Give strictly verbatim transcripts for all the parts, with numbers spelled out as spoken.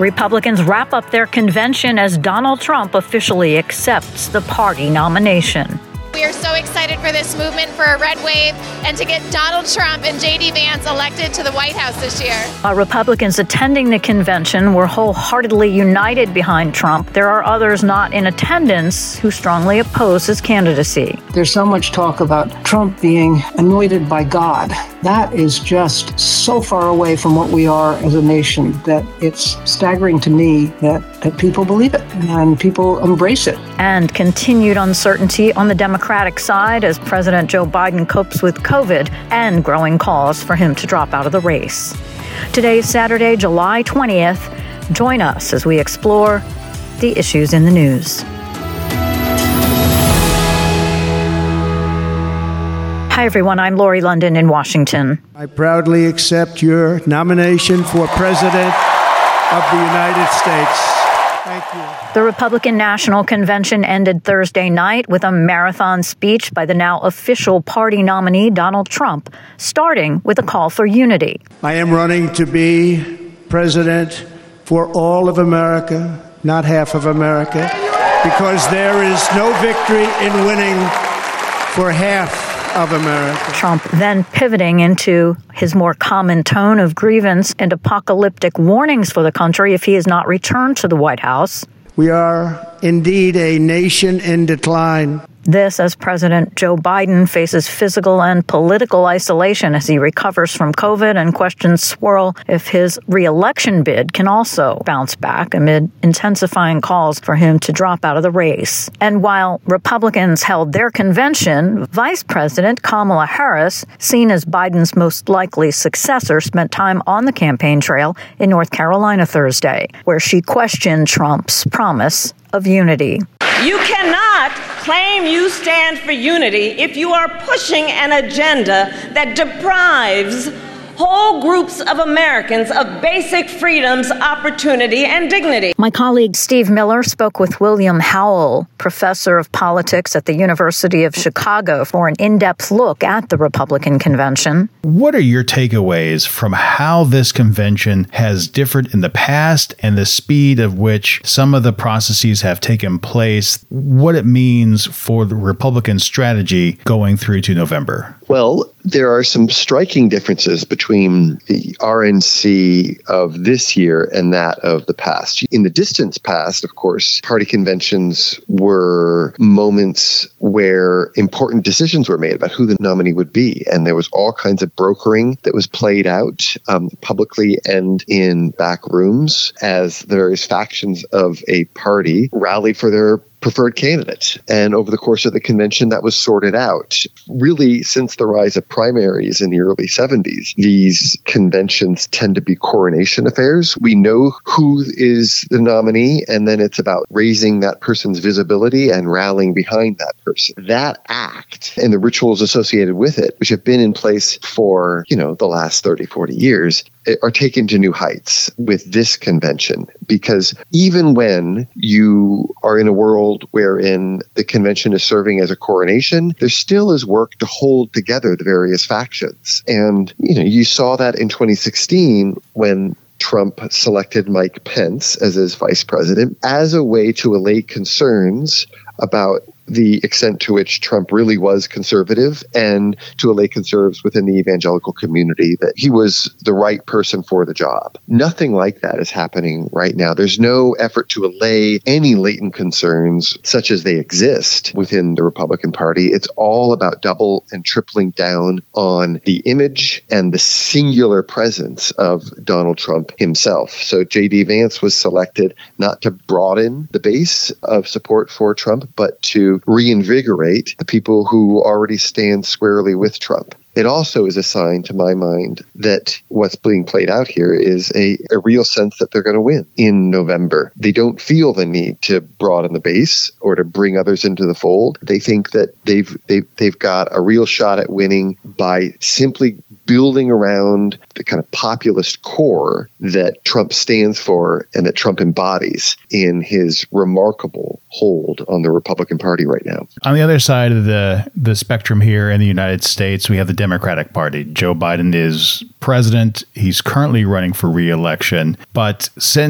Republicans wrap up their convention as Donald Trump officially accepts the party nomination. We are so excited for this movement for a red wave and to get Donald Trump and J D Vance elected to the White House this year. While Republicans attending the convention were wholeheartedly united behind Trump, there are others not in attendance who strongly oppose his candidacy. There's so much talk about Trump being anointed by God. That is just so far away from what we are as a nation that it's staggering to me that, that people believe it and people embrace it. And continued uncertainty on the Democratic side as President Joe Biden copes with COVID and growing calls for him to drop out of the race. Today is Saturday, July twentieth. Join us as we explore the issues in the news. Hi, everyone. I'm Lori London in Washington. I proudly accept your nomination for President of the United States. Thank you. The Republican National Convention ended Thursday night with a marathon speech by the now official party nominee, Donald Trump, starting with a call for unity. I am running to be president for all of America, not half of America, because there is no victory in winning for half of America. Trump then pivoting into his more common tone of grievance and apocalyptic warnings for the country if he is not returned to the White House. We are indeed a nation in decline. This as President Joe Biden faces physical and political isolation as he recovers from COVID and questions swirl if his re-election bid can also bounce back amid intensifying calls for him to drop out of the race. And while Republicans held their convention, Vice President Kamala Harris, seen as Biden's most likely successor, spent time on the campaign trail in North Carolina Thursday, where she questioned Trump's promise of unity. You cannot claim you stand for unity if you are pushing an agenda that deprives whole groups of Americans of basic freedoms, opportunity, and dignity. My colleague Steve Miller spoke with William Howell, professor of politics at the University of Chicago, for an in-depth look at the Republican convention. What are your takeaways from how this convention has differed in the past and the speed of which some of the processes have taken place, what it means for the Republican strategy going through to November? Well, there are some striking differences between the R N C of this year and that of the past. In the distant past, of course, party conventions were moments where important decisions were made about who the nominee would be. And there was all kinds of brokering that was played out um, publicly and in back rooms as the various factions of a party rallied for their preferred candidate. And over the course of the convention, that was sorted out. Really, since the rise of primaries in the early seventies, these conventions tend to be coronation affairs. We know who is the nominee, and then it's about raising that person's visibility and rallying behind that person. That act and the rituals associated with it, which have been in place for, you know, the last thirty, forty years, are taken to new heights with this convention, because even when you are in a world wherein the convention is serving as a coronation, there still is work to hold together the various factions. And, you know, you saw that in twenty sixteen when Trump selected Mike Pence as his vice president as a way to allay concerns about the extent to which Trump really was conservative and to allay concerns within the evangelical community that he was the right person for the job. Nothing like that is happening right now. There's no effort to allay any latent concerns such as they exist within the Republican Party. It's all about double and tripling down on the image and the singular presence of Donald Trump himself. So J D Vance was selected not to broaden the base of support for Trump, but to reinvigorate the people who already stand squarely with Trump. It also is a sign, to my mind, that what's being played out here is a, a real sense that they're going to win in November. They don't feel the need to broaden the base or to bring others into the fold. They think that they've they've they've got a real shot at winning by simply building around the kind of populist core that Trump stands for and that Trump embodies in his remarkable hold on the Republican Party right now. On the other side of the, the spectrum here in the United States, we have the Democratic Party. Joe Biden is president. He's currently running for re-election. But since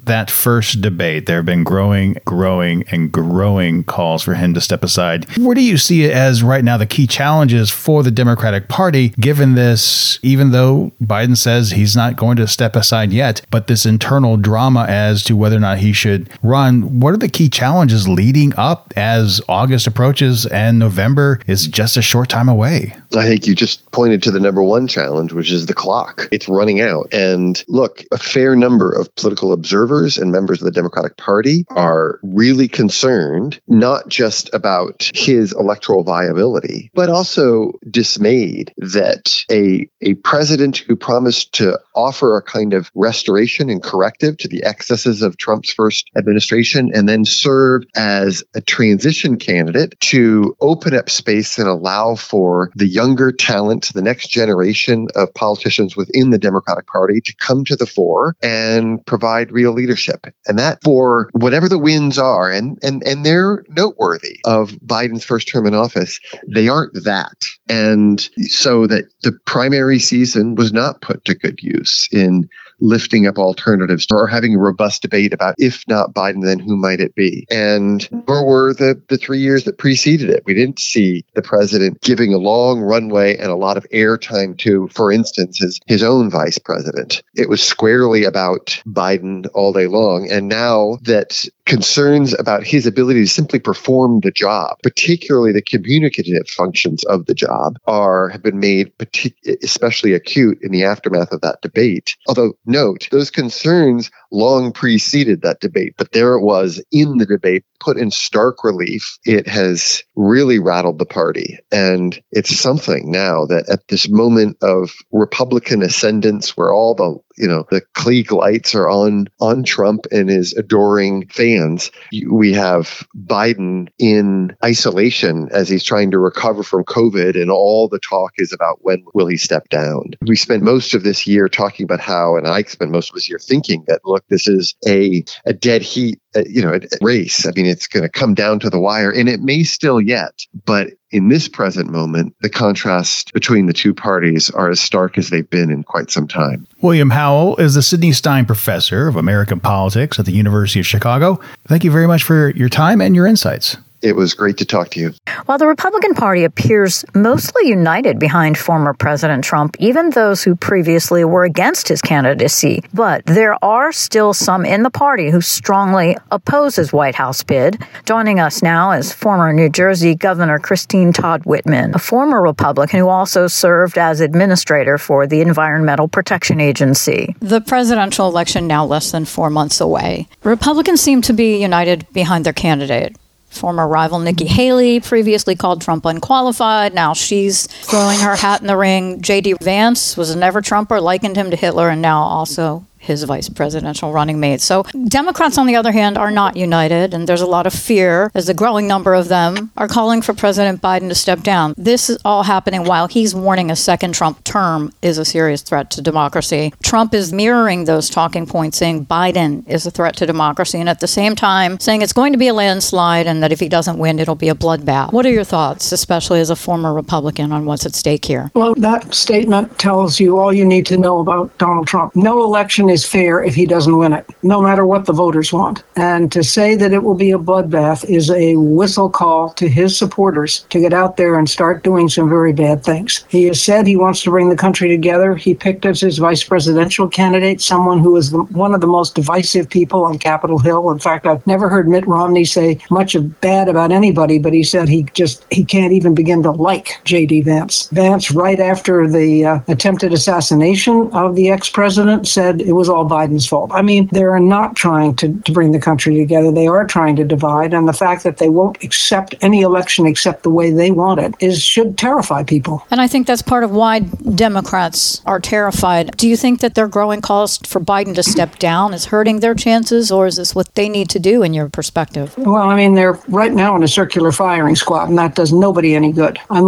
that first debate, there have been growing, growing, and growing calls for him to step aside. Where do you see it as right now the key challenges for the Democratic Party, given this, even though Biden says he's not going to step aside yet, but this internal drama as to whether or not he should run? What are the key challenges leading up as August approaches and November is just a short time away? I think you just pointed to the number one challenge, which is the clock. It's running out. And look, a fair number of political observers and members of the Democratic Party are really concerned, not just about his electoral viability, but also dismayed that a, a president who promised to offer a kind of restoration and corrective to the excesses of Trump's first administration and then serve as a transition candidate to open up space and allow for the younger talent, the next generation of politicians within the Democratic Party to come to the fore and provide real leadership. And that, for whatever the wins are, and, and, and they're noteworthy of Biden's first term in office, they aren't that. And so that the primary season was not put to good use in lifting up alternatives or having a robust debate about, if not Biden, then who might it be? And nor were the, the three years that preceded it. We didn't see the president giving a long runway and a lot of airtime to, for instance, his, his own vice president. It was squarely about Biden all day long. And now that concerns about his ability to simply perform the job, particularly the communicative functions of the job, are have been made partic- especially acute in the aftermath of that debate. Although, note, those concerns long preceded that debate, but there it was in the debate, put in stark relief. It has really rattled the party. And it's something now that at this moment of Republican ascendance, where all the, you know, the Klieg lights are on, on Trump and his adoring fans, we have Biden in isolation as he's trying to recover from COVID, and all the talk is about when will he step down. We spent most of this year talking about how, and I spent most of this year thinking that, look, this is a, a dead heat, uh, you know, a, a race. I mean, it's going to come down to the wire, and it may still yet, but in this present moment, the contrast between the two parties are as stark as they've been in quite some time. William Howell is the Sidney Stein Professor of American Politics at the University of Chicago. Thank you very much for your time and your insights. It was great to talk to you. While the Republican Party appears mostly united behind former President Trump, even those who previously were against his candidacy, but there are still some in the party who strongly oppose his White House bid. Joining us now is former New Jersey Governor Christine Todd Whitman, a former Republican who also served as administrator for the Environmental Protection Agency. The presidential election now less than four months away. Republicans seem to be united behind their candidate. Former rival Nikki Haley previously called Trump unqualified. Now she's throwing her hat in the ring. J D Vance was a never-Trumper, likened him to Hitler, and now also his vice presidential running mate. So Democrats, on the other hand, are not united, and there's a lot of fear as a growing number of them are calling for President Biden to step down. This is all happening while he's warning a second Trump term is a serious threat to democracy. Trump is mirroring those talking points, saying Biden is a threat to democracy, and at the same time saying it's going to be a landslide and that if he doesn't win, it'll be a bloodbath. What are your thoughts, especially as a former Republican, on what's at stake here? Well, that statement tells you all you need to know about Donald Trump. No election is fair if he doesn't win it, no matter what the voters want. And to say that it will be a bloodbath is a whistle call to his supporters to get out there and start doing some very bad things. He has said he wants to bring the country together. He picked as his vice presidential candidate someone who is the, one of the most divisive people on Capitol Hill. In fact, I've never heard Mitt Romney say much of bad about anybody, but he said he just he can't even begin to like J D Vance. Vance, right after the uh, attempted assassination of the ex-president, said it was all Biden's fault. I mean, they're not trying to, to bring the country together. They are trying to divide. And the fact that they won't accept any election except the way they want it is should terrify people. And I think that's part of why Democrats are terrified. Do you think that their growing calls for Biden to step down is hurting their chances, or is this what they need to do in your perspective? Well, I mean, they're right now in a circular firing squad, and that does nobody any good. Unless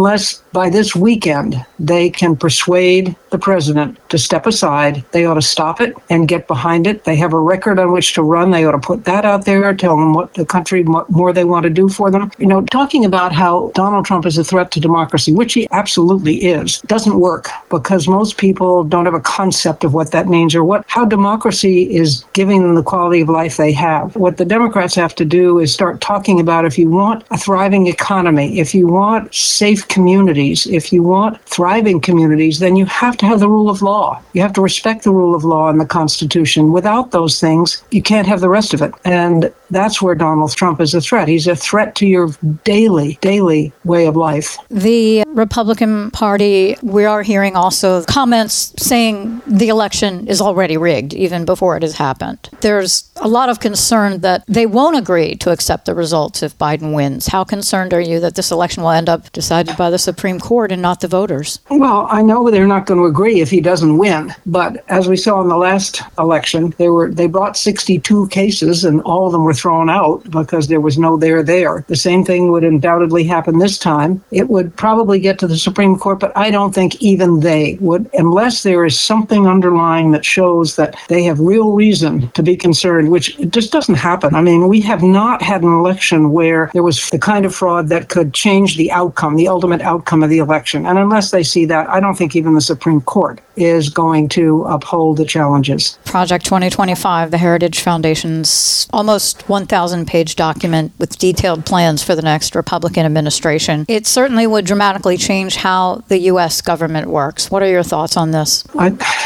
by this weekend, they can persuade the president to step aside. They ought to stop it and get behind it. They have a record on which to run. They ought to put that out there, tell them what the country, what more they want to do for them. You know, talking about how Donald Trump is a threat to democracy, which he absolutely is, doesn't work because most people don't have a concept of what that means or what how democracy is giving them the quality of life they have. What the Democrats have to do is start talking about if you want a thriving economy, if you want safe communities, if you want thriving communities, then you have to have the rule of law. You have to respect the rule of law and the Constitution. Without those things, you can't have the rest of it. And that's where Donald Trump is a threat. He's a threat to your daily, daily way of life. The Republican Party, we are hearing also comments saying the election is already rigged, even before it has happened. There's a lot of concern that they won't agree to accept the results if Biden wins. How concerned are you that this election will end up decided by the Supreme Court and not the voters? Well, I know they're not going to agree if he doesn't win. But as we saw in the last election, they were they brought sixty-two cases and all of them were thrown out because there was no there there. The same thing would undoubtedly happen this time. It would probably get to the Supreme Court, but I don't think even they would, unless there is something underlying that shows that they have real reason to be concerned, which just doesn't happen. I mean, we have not had an election where there was the kind of fraud that could change the outcome, the ultimate outcome of the election. And unless they see that, I don't think even the Supreme Court is going to uphold the challenges. Project twenty twenty-five, the Heritage Foundation's almost one thousand page document with detailed plans for the next Republican administration. It certainly would dramatically change how the U S government works. What are your thoughts on this? I,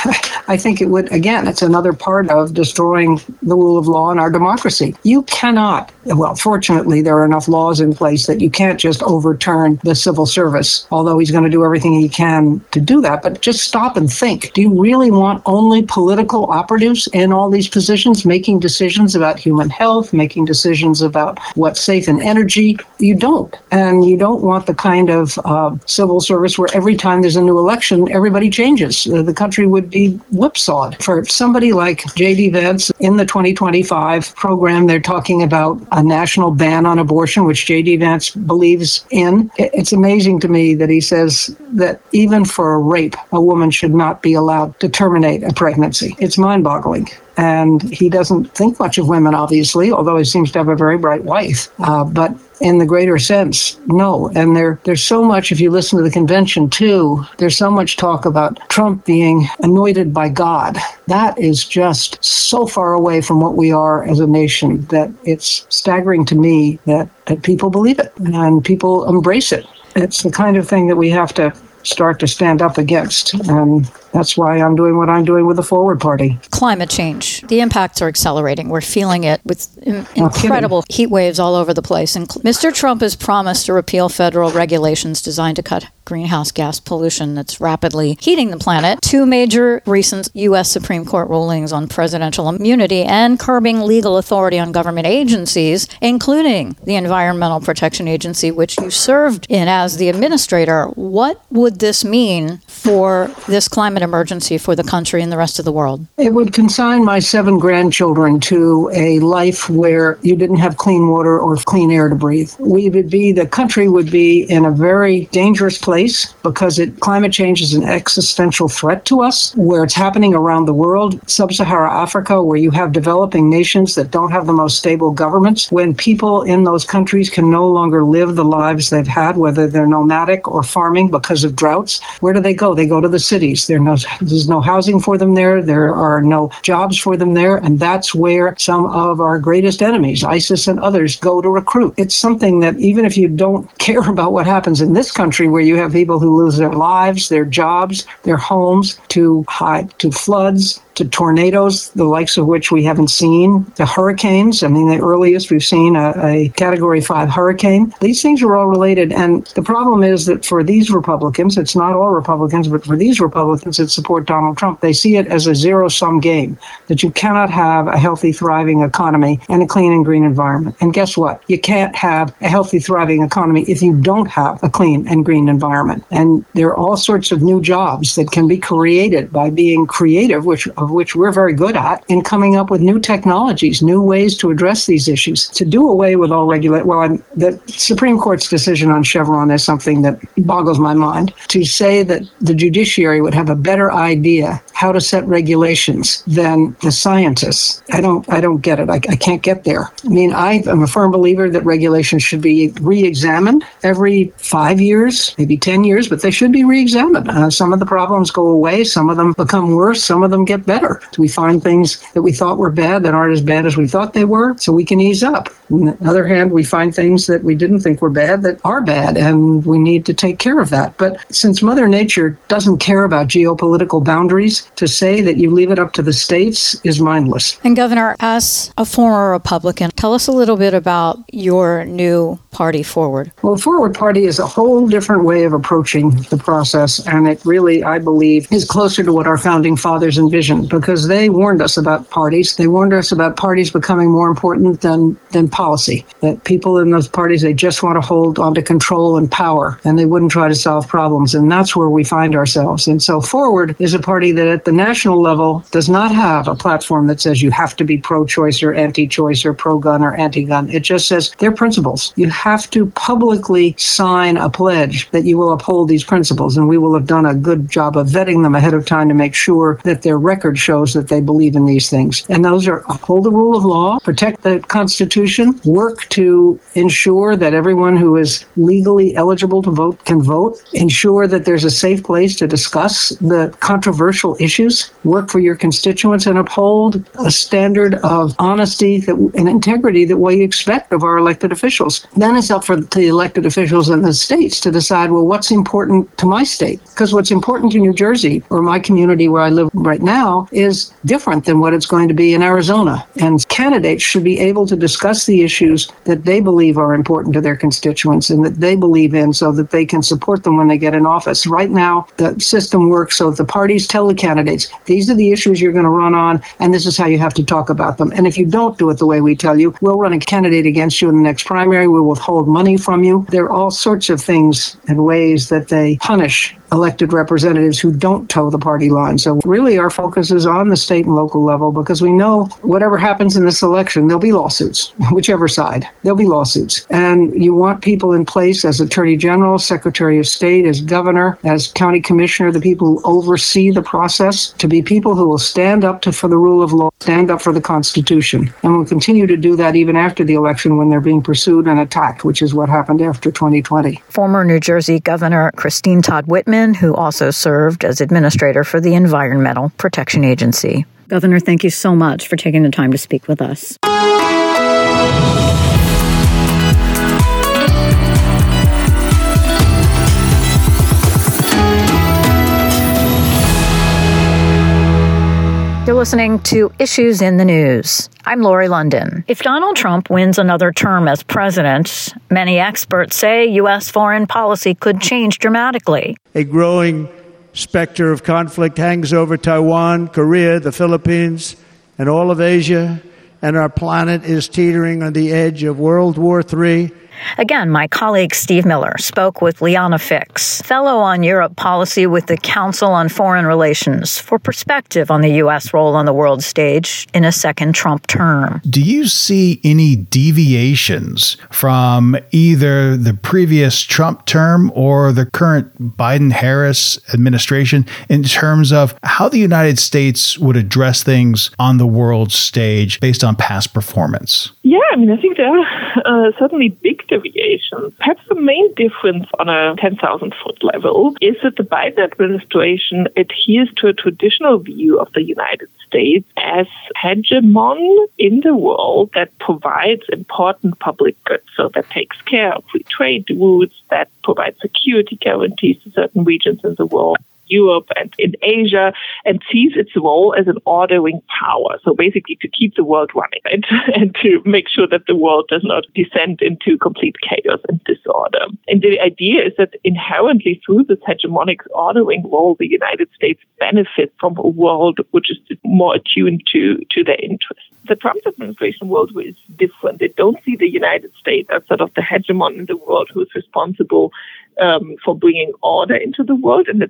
I think it would, again, it's another part of destroying the rule of law in our democracy. You cannot, well, fortunately, there are enough laws in place that you can't just overturn the civil service, although he's going to do everything he can to do that. But just stop and think. Do you really want only political operatives in all these positions making decisions about human health, making decisions about what's safe in energy? You don't. And you don't want the kind of uh, civil service where every time there's a new election, everybody changes. Uh, the country would be whipsawed. For somebody like J D Vance in the twenty twenty-five program, they're talking about a national ban on abortion, which J D Vance believes in. It's amazing to me that he says that even for a rape, a woman should not be allowed to terminate a pregnancy. It's mind-boggling. And he doesn't think much of women, obviously, although he seems to have a very bright wife. Uh, but in the greater sense, no. And there, there's so much, if you listen to the convention, too, there's so much talk about Trump being anointed by God. That is just so far away from what we are as a nation that it's staggering to me that, that people believe it and people embrace it. It's the kind of thing that we have to start to stand up against. And that's why I'm doing what I'm doing with the Forward Party. Climate change. The impacts are accelerating. We're feeling it with in- incredible heat waves all over the place. And Mister Trump has promised to repeal federal regulations designed to cut greenhouse gas pollution that's rapidly heating the planet. Two major recent U S Supreme Court rulings on presidential immunity and curbing legal authority on government agencies, including the Environmental Protection Agency, which you served in as the administrator. What would this mean for this climate emergency for the country and the rest of the world? It would consign my seven grandchildren to a life where you didn't have clean water or clean air to breathe. We would be, the country would be in a very dangerous place because it, climate change is an existential threat to us, where it's happening around the world. Sub-Saharan Africa, where you have developing nations that don't have the most stable governments, when people in those countries can no longer live the lives they've had, whether they're nomadic or farming because of droughts. Where do they go? They go to the cities. There no, there's no housing for them there. There are no jobs for them there. And that's where some of our greatest enemies, ISIS and others, go to recruit. It's something that even if you don't care about what happens in this country, where you have people who lose their lives, their jobs, their homes to high, to floods, to tornadoes, the likes of which we haven't seen, to hurricanes. I mean, the earliest we've seen a, a Category five hurricane. These things are all related. And the problem is that for these Republicans, it's not all Republicans, but for these Republicans that support Donald Trump, they see it as a zero-sum game, that you cannot have a healthy, thriving economy and a clean and green environment. And guess what? You can't have a healthy, thriving economy if you don't have a clean and green environment. And there are all sorts of new jobs that can be created by being creative, which of of which we're very good at, in coming up with new technologies, new ways to address these issues, to do away with all regulate. Well, I'm, the Supreme Court's decision on Chevron is something that boggles my mind. To say that the judiciary would have a better idea how to set regulations than the scientists, I don't, I don't get it. I, I can't get there. I mean, I am a firm believer that regulations should be re-examined every five years, maybe ten years, but they should be re-examined. Uh, some of the problems go away, some of them become worse, some of them get better. We find things that we thought were bad that aren't as bad as we thought they were, so we can ease up. On the other hand, we find things that we didn't think were bad that are bad, and we need to take care of that. But since Mother Nature doesn't care about geopolitical boundaries, to say that you leave it up to the states is mindless. And Governor, as a former Republican, tell us a little bit about your new party, Forward. Well, Forward Party is a whole different way of approaching the process, and it really, I believe, is closer to what our founding fathers envisioned, because they warned us about parties. They warned us about parties becoming more important than, than policy, that people in those parties, they just want to hold on to control and power, and they wouldn't try to solve problems, and that's where we find ourselves. And so Forward is a party that at the national level does not have a platform that says you have to be pro-choice or anti-choice or pro-gun or anti-gun. It just says they're principles. You have to publicly sign a pledge that you will uphold these principles, and we will have done a good job of vetting them ahead of time to make sure that their record shows that they believe in these things. And those are uphold the rule of law, protect the Constitution, work to ensure that everyone who is legally eligible to vote can vote, ensure that there's a safe place to discuss the controversial issues, work for your constituents, and uphold a standard of honesty that, and integrity that we expect of our elected officials. Then it's up for the elected officials in the states to decide, well, what's important to my state? Because what's important to New Jersey or my community where I live right now is different than what it's going to be in Arizona. And candidates should be able to discuss the issues that they believe are important to their constituents and that they believe in so that they can support them when they get in office. Right now, the system works so the parties tell the candidates, these are the issues you're going to run on, and this is how you have to talk about them. And if you don't do it the way we tell you, we'll run a candidate against you in the next primary. We will withhold money from you. There are all sorts of things and ways that they punish elected representatives who don't toe the party line. So really our focus is on the state and local level, because we know whatever happens in this election, there'll be lawsuits, whichever side, there'll be lawsuits. And you want people in place as Attorney General, Secretary of State, as Governor, as County Commissioner, the people who oversee the process, to be people who will stand up to, for the rule of law, stand up for the Constitution. And we'll continue to do that even after the election when they're being pursued and attacked, which is what happened after twenty twenty. Former New Jersey Governor Christine Todd Whitman, who also served as administrator for the Environmental Protection Agency. Governor, thank you so much for taking the time to speak with us. You're listening to Issues in the News. I'm Lori London. If Donald Trump wins another term as president, many experts say U S foreign policy could change dramatically. A growing specter of conflict hangs over Taiwan, Korea, the Philippines, and all of Asia, and our planet is teetering on the edge of World War Three. Again, my colleague Steve Miller spoke with Liana Fix, fellow on Europe policy with the Council on Foreign Relations, for perspective on the U S role on the world stage in a second Trump term. Do you see any deviations from either the previous Trump term or the current Biden-Harris administration in terms of how the United States would address things on the world stage based on past performance? Yeah, I mean, I think there are uh, certainly big deviations. Perhaps the main difference on a ten thousand foot level is that the Biden administration adheres to a traditional view of the United States as hegemon in the world that provides important public goods. So that takes care of free trade routes, that provides security guarantees to certain regions in the world, Europe and in Asia, and sees its role as an ordering power. So basically to keep the world running, right? And to make sure that the world does not descend into complete chaos and disorder. And the idea is that inherently through this hegemonic ordering role, the United States benefits from a world which is more attuned to, to their interests. The Trump administration world is different. They don't see the United States as sort of the hegemon in the world who is responsible um, for bringing order into the world, and that this is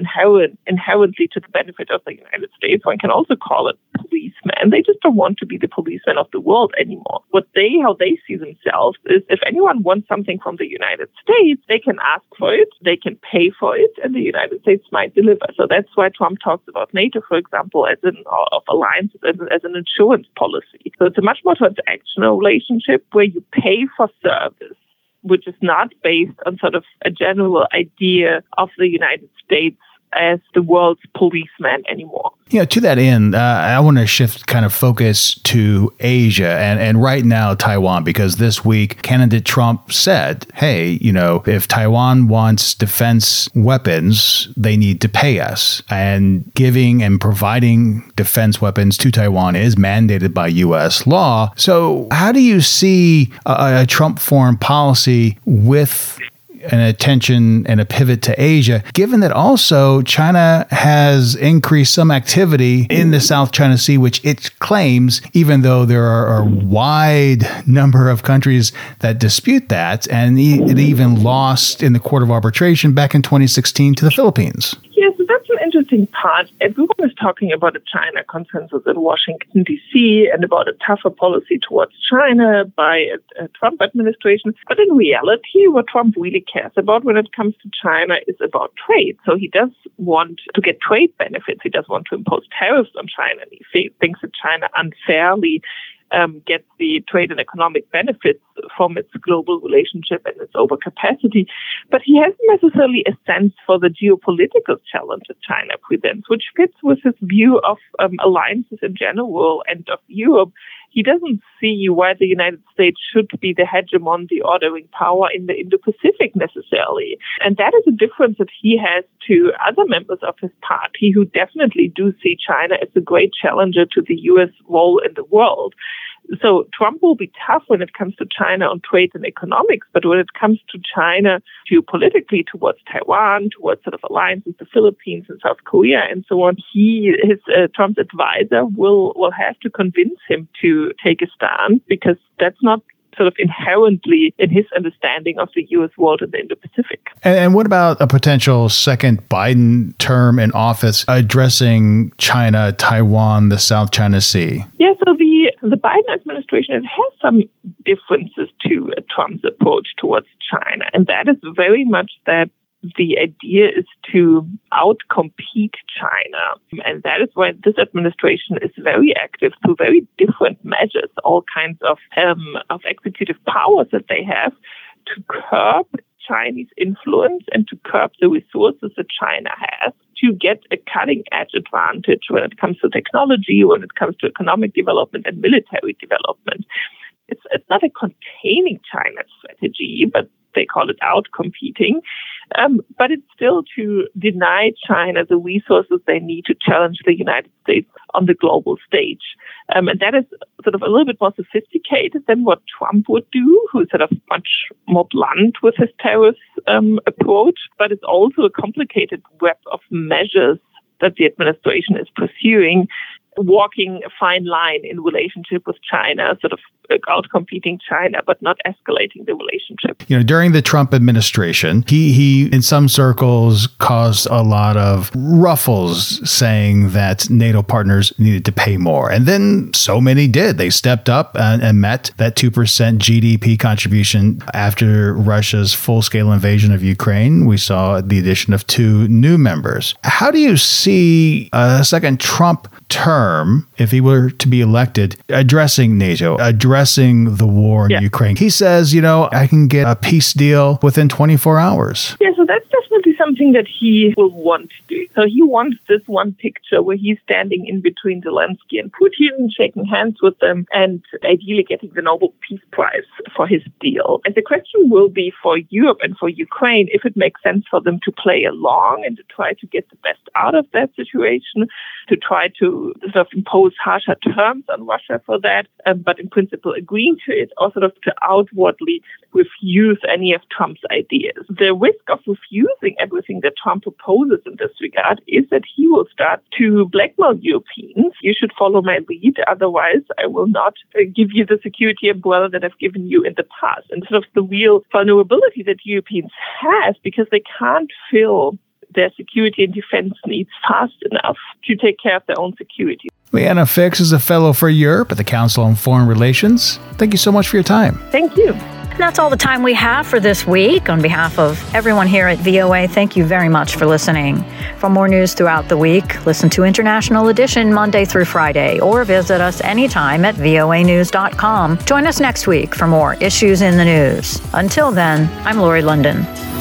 inherent, inherently to the benefit of the United States. One can also call it policemen. They just don't want to be the policemen of the world anymore. What they, how they see themselves is if anyone wants something from the United States, they can ask for it, they can pay for it, and the United States might deliver. So that's why Trump talks about NATO, for example, as an of alliances as, as an insurance policy. So it's a much more transactional relationship where you pay for service, which is not based on sort of a general idea of the United States as the world's policeman anymore. Yeah, to that end, uh, I want to shift kind of focus to Asia and, and right now Taiwan, because this week candidate Trump said, hey, you know, if Taiwan wants defense weapons, they need to pay us. And giving and providing defense weapons to Taiwan is mandated by U S law. So how do you see a, a Trump foreign policy with an attention and a pivot to Asia, given that also China has increased some activity in the South China Sea, which it claims, even though there are a wide number of countries that dispute that, and it even lost in the Court of Arbitration back in twenty sixteen to the Philippines. Yes, that's an interesting part. Everyone is talking about a China consensus in Washington, D C, and about a tougher policy towards China by a, a Trump administration. But in reality, what Trump really cares about when it comes to China is about trade. So he does want to get trade benefits. He does want to impose tariffs on China. And he thinks that China unfairly Um, gets the trade and economic benefits from its global relationship and its overcapacity. But he hasn't necessarily a sense for the geopolitical challenge that China presents, which fits with his view of um, alliances in general and of Europe. He doesn't see why the United States should be the hegemon, the ordering power in the Indo-Pacific necessarily. And that is a difference that he has to other members of his party who definitely do see China as a great challenger to the U S role in the world. So Trump will be tough when it comes to China on trade and economics, but when it comes to China geopolitically towards Taiwan, towards sort of alliances, the Philippines and South Korea and so on, he, his uh, Trump's advisor will will have to convince him to take a stand, because that's not sort of inherently in his understanding of the U S world and the Indo-Pacific. And, and what about a potential second Biden term in office addressing China, Taiwan, the South China Sea? Yeah, so the, the Biden administration has some differences to uh, Trump's approach towards China, and that is very much that the idea is to outcompete China. And that is why this administration is very active through very different measures, all kinds of, um, of executive powers that they have to curb Chinese influence and to curb the resources that China has to get a cutting-edge advantage when it comes to technology, when it comes to economic development and military development. It's, it's not a containing China strategy, but they call it out-competing. Um, but it's still to deny China the resources they need to challenge the United States on the global stage. Um, and that is sort of a little bit more sophisticated than what Trump would do, who's sort of much more blunt with his tariff um, approach. But it's also a complicated web of measures that the administration is pursuing, walking a fine line in relationship with China, sort of out-competing China, but not escalating the relationship. You know, during the Trump administration, he, he in some circles caused a lot of ruffles saying that NATO partners needed to pay more. And then so many did. They stepped up and, and met that two percent G D P contribution after Russia's full-scale invasion of Ukraine. We saw the addition of two new members. How do you see a second Trump term, if he were to be elected, addressing NATO, addressing the war in yeah. Ukraine? He says, you know, I can get a peace deal within twenty-four hours. Yeah, so that's definitely something that he will want to do. So he wants this one picture where he's standing in between Zelensky and Putin, shaking hands with them, and ideally getting the Nobel Peace Prize for his deal. And the question will be for Europe and for Ukraine if it makes sense for them to play along and to try to get the best out of that situation, to try to sort of impose harsher terms on Russia for that, um, but in principle agreeing to it, or sort of to outwardly refuse any of Trump's ideas. The risk of refusing everything that Trump proposes in this regard is that he will start to blackmail Europeans. You should follow my lead, otherwise I will not uh, give you the security umbrella that I've given you in the past. And sort of the real vulnerability that Europeans have, because they can't fill their security and defense needs fast enough to take care of their own security. Liana Fix is a fellow for Europe at the Council on Foreign Relations. Thank you so much for your time. Thank you. And that's all the time we have for this week. On behalf of everyone here at V O A, thank you very much for listening. For more news throughout the week, listen to International Edition Monday through Friday, or visit us anytime at voa news dot com. Join us next week for more issues in the news. Until then, I'm Lori London.